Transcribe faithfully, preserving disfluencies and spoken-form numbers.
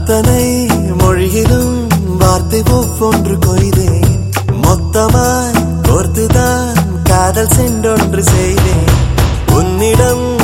அத்தனை மொழியிலும் வார்த்தை ஒவ்வொன்று கொய்தேன். மொத்தமாய் கோர்த்துதான் காதல் சென்றொன்று செய்தேன். உன்னிடம்